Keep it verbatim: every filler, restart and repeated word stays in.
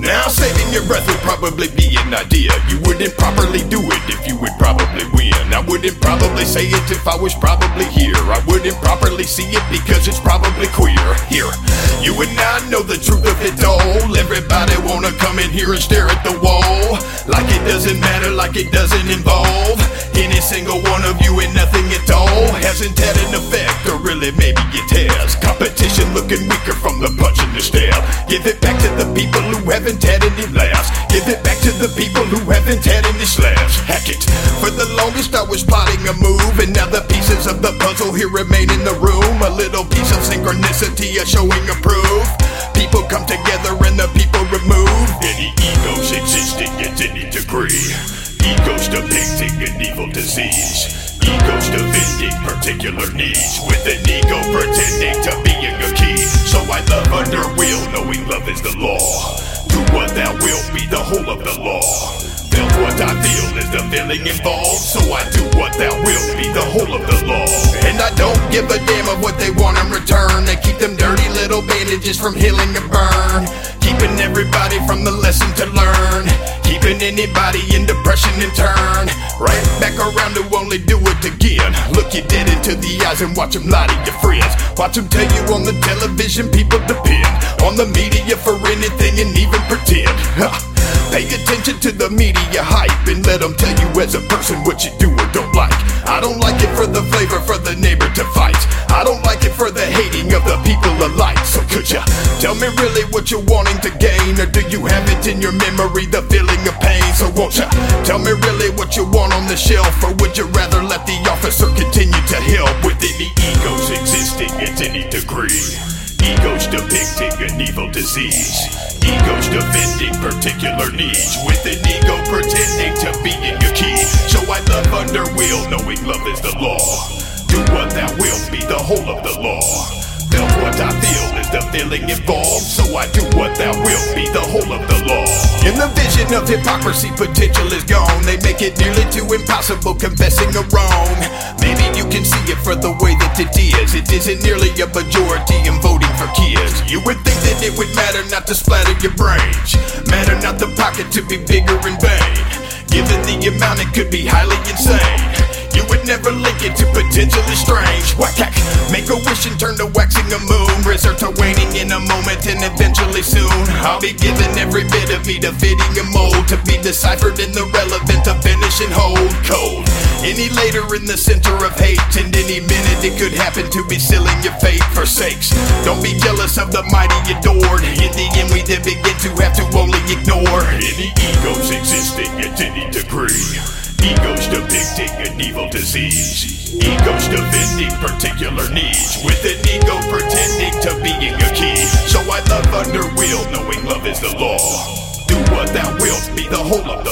Now saving your breath would probably be an idea. You wouldn't properly do it if you would probably win. I wouldn't probably say it if I was probably here. I wouldn't properly see it because it's probably queer. Here, you and I know the truth of it all. Everybody wanna come in here and stare at the wall, like it doesn't matter, like it doesn't involve any single one of you, and nothing at all hasn't had an effect, or really maybe it has. Competition looking weaker from the punch and the stab. Give it back to the people who haven't had any laughs. Give it back to the people who haven't had any slaps. Hack it. For the longest I was plotting a move, and now the pieces of the puzzle here remain in the room. A little piece of synchronicity, a showing of proof. People come together and the people remove any egos existing at any degree. Egos depicting an evil disease. Egos defending particular needs, with an ego pretending to being a key. So I love under will, knowing love is the law. Do what thou wilt, be the whole of the law. Feel what I feel is the feeling involved, so I do what thou wilt, be the whole of the law. And I don't give a damn of what they want in return. They keep them dirty little bandages from healing a burn, keeping everybody from the lesson to learn, keeping anybody in depression in turn. Right back around to only do it again. Look you dead into the eyes and watch them lie to your friends. Watch them tell you on the television people depend on the media for anything and even pretend. Huh. Pay attention to the media hype and let them tell you as a person what you do or don't like. I don't like it for the flavor, for the neighbor to fight. I don't like it for the hating of the people alike. So could ya tell me really what you're wanting to gain, or do you have it in your memory, the feeling of pain? So won't ya tell me really what you want on the shelf, or would you rather let the officer continue to help with any egos existing at any degree? Egos depicting an evil disease. Egos defending particular needs, with an ego pretending to be in your key. So I love under will, knowing love is the law. Do what thou wilt, be the whole of the law. Feel what I feel is the feeling involved, so I do what thou wilt, be the whole of the law. In the vision of hypocrisy, potential is gone. They make it nearly too impossible confessing a wrong. Maybe you can see it for the way that it is. It isn't nearly a majority in voting for kids. You would think that it would matter not to splatter your brains, matter not the pocket to be bigger in vain. Given the amount, it could be highly insane. You would never link it to potentially strange. Whack, hack, make a wish and turn to waxing a moon. Resort to waning in a moment and eventually soon I'll be giving every bit of me to fitting a mold, to be deciphered in the relevant, to finish and hold cold. Any later in the center of hate, and any minute it could happen to be sealing your fate. For sakes, don't be jealous of the mighty adored. In the end we then begin to have to only ignore any egos existing at any degree. Egos depicting an evil disease. Egos defending particular needs, with an ego pretending to being a key. So I love under will, knowing love is the law. Do what thou wilt, be the whole of the